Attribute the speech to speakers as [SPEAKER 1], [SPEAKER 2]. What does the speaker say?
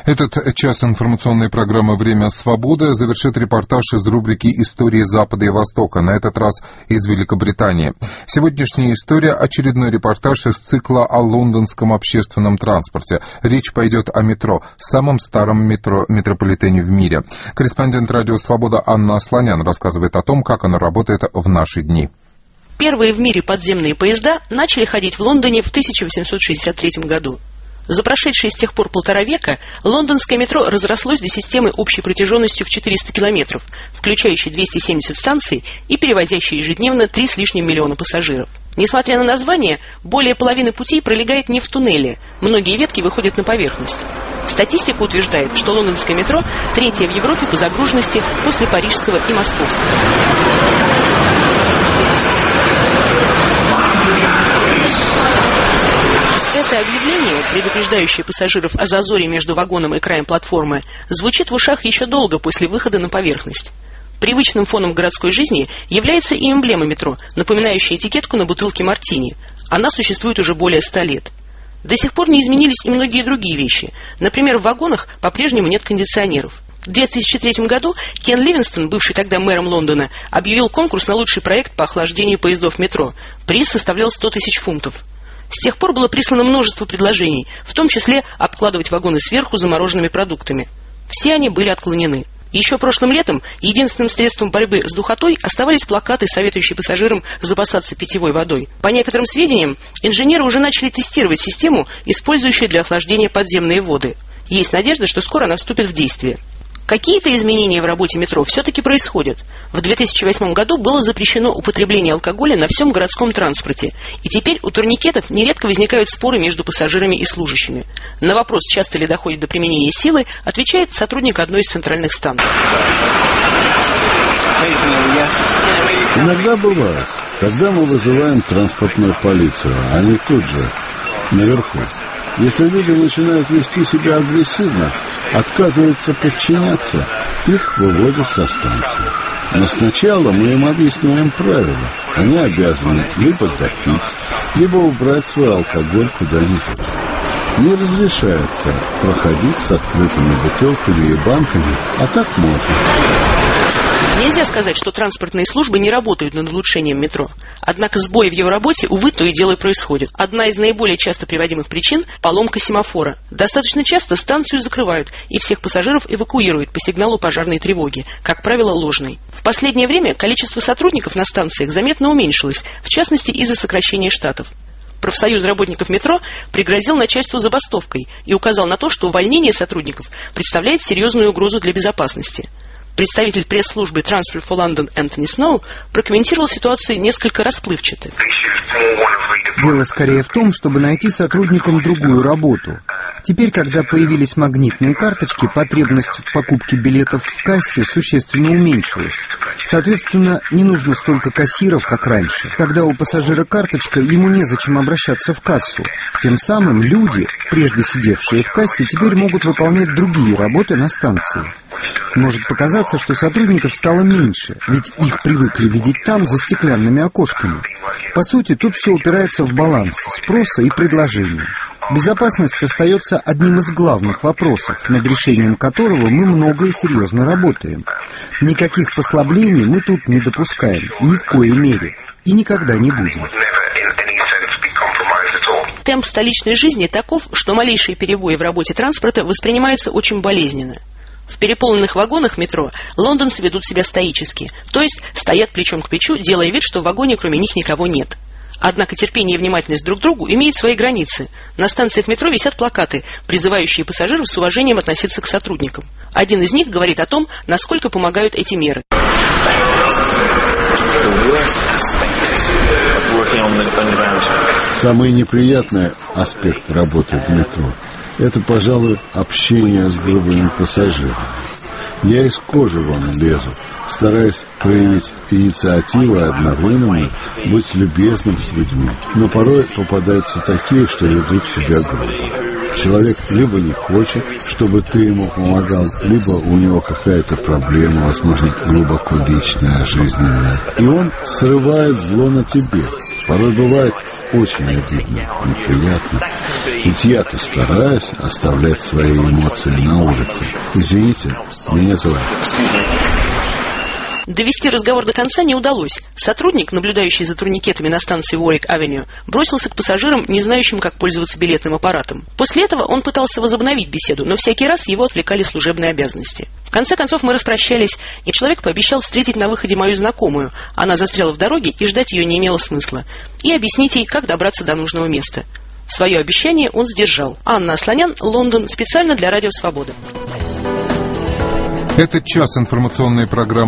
[SPEAKER 1] Этот час информационной программы «Время свободы» завершит репортаж из рубрики «Истории Запада и Востока», на этот раз из Великобритании. Сегодняшняя история – очередной репортаж из цикла о лондонском общественном транспорте. Речь пойдет о метро, самом старом метрополитене в мире. Корреспондент «Радио Свобода» Анна Асланян рассказывает о том, как оно работает в наши дни.
[SPEAKER 2] Первые в мире подземные поезда начали ходить в Лондоне в 1863 году. За прошедшие с тех пор 1,5 века лондонское метро разрослось до системы общей протяженностью в 400 километров, включающей 270 станций и перевозящей ежедневно 3 с лишним миллиона пассажиров. Несмотря на название, более половины путей пролегает не в туннеле, многие ветки выходят на поверхность. Статистика утверждает, что лондонское метро третье в Европе по загруженности после парижского и московского. Это объявление, предупреждающее пассажиров о зазоре между вагоном и краем платформы, звучит в ушах еще долго после выхода на поверхность. Привычным фоном городской жизни является и эмблема метро, напоминающая этикетку на бутылке мартини. Она существует уже более 100 лет. До сих пор не изменились и многие другие вещи. Например, в вагонах по-прежнему нет кондиционеров. В 2003 году Кен Ливингстон, бывший тогда мэром Лондона, объявил конкурс на лучший проект по охлаждению поездов метро. Приз составлял 100 тысяч фунтов. С тех пор было прислано множество предложений, в том числе обкладывать вагоны сверху замороженными продуктами. Все они были отклонены. Еще прошлым летом единственным средством борьбы с духотой оставались плакаты, советующие пассажирам запасаться питьевой водой. По некоторым сведениям, инженеры уже начали тестировать систему, использующую для охлаждения подземные воды. Есть надежда, что скоро она вступит в действие. Какие-то изменения в работе метро все-таки происходят. В 2008 году было запрещено употребление алкоголя на всем городском транспорте, и теперь у турникетов нередко возникают споры между пассажирами и служащими. На вопрос, часто ли доходит до применения силы, отвечает сотрудник одной из центральных станций.
[SPEAKER 3] Иногда бывает, когда мы вызываем транспортную полицию, они тут же, наверху. Если люди начинают вести себя агрессивно, отказываются подчиняться, их выводят со станции. Но сначала мы им объясняем правила. Они обязаны либо допить, либо убрать свой алкоголь куда-нибудь. Не разрешается проходить с открытыми бутылками и банками, а так можно.
[SPEAKER 2] Нельзя сказать, что транспортные службы не работают над улучшением метро. Однако сбои в его работе, увы, то и дело и происходят. Одна из наиболее часто приводимых причин – поломка семафора. Достаточно часто станцию закрывают, и всех пассажиров эвакуируют по сигналу пожарной тревоги, как правило, ложной. В последнее время количество сотрудников на станциях заметно уменьшилось, в частности, из-за сокращения штатов. Профсоюз работников метро пригрозил начальству забастовкой и указал на то, что увольнение сотрудников представляет серьезную угрозу для безопасности. Представитель пресс-службы Transfer for London Энтони Сноу прокомментировал ситуацию несколько расплывчато.
[SPEAKER 4] Дело скорее в том, чтобы найти сотрудникам другую работу. Теперь, когда появились магнитные карточки, потребность в покупке билетов в кассе существенно уменьшилась. Соответственно, не нужно столько кассиров, как раньше. Когда у пассажира карточка, ему незачем обращаться в кассу. Тем самым люди, прежде сидевшие в кассе, теперь могут выполнять другие работы на станции. Может показаться, что сотрудников стало меньше, ведь их привыкли видеть там, за стеклянными окошками. По сути, тут все упирается в баланс спроса и предложения. Безопасность остается одним из главных вопросов, над решением которого мы много и серьезно работаем. Никаких послаблений мы тут не допускаем, ни в коей мере, и никогда не будем.
[SPEAKER 2] Темп столичной жизни таков, что малейшие перебои в работе транспорта воспринимаются очень болезненно. В переполненных вагонах метро лондонцы ведут себя стоически, то есть стоят плечом к плечу, делая вид, что в вагоне кроме них никого нет. Однако терпение и внимательность друг к другу имеют свои границы. На станциях метро висят плакаты, призывающие пассажиров с уважением относиться к сотрудникам. Один из них говорит о том, насколько помогают эти меры.
[SPEAKER 3] Самый неприятный аспект работы в метро – это, пожалуй, общение с грубыми пассажирами. Я из кожи вон лезу, стараясь проявить инициативу и одновременно быть любезным с людьми. Но порой попадаются такие, что ведут себя грубо. Человек либо не хочет, чтобы ты ему помогал, либо у него какая-то проблема, возможно, глубоко личная, жизненная. И он срывает зло на тебе. Порой бывает очень обидно, неприятно. Ведь я-то стараюсь оставлять свои эмоции на улице. Извините, меня зовут.
[SPEAKER 2] Довести разговор до конца не удалось. Сотрудник, наблюдающий за турникетами на станции Уорик-авеню, бросился к пассажирам, не знающим, как пользоваться билетным аппаратом. После этого он пытался возобновить беседу, но всякий раз его отвлекали служебные обязанности. В конце концов мы распрощались, и человек пообещал встретить на выходе мою знакомую. Она застряла в дороге, и ждать ее не имело смысла. И объяснить ей, как добраться до нужного места. Свое обещание он сдержал. Анна Асланян, Лондон, специально для Радио Свобода.
[SPEAKER 1] Этот час информационной программы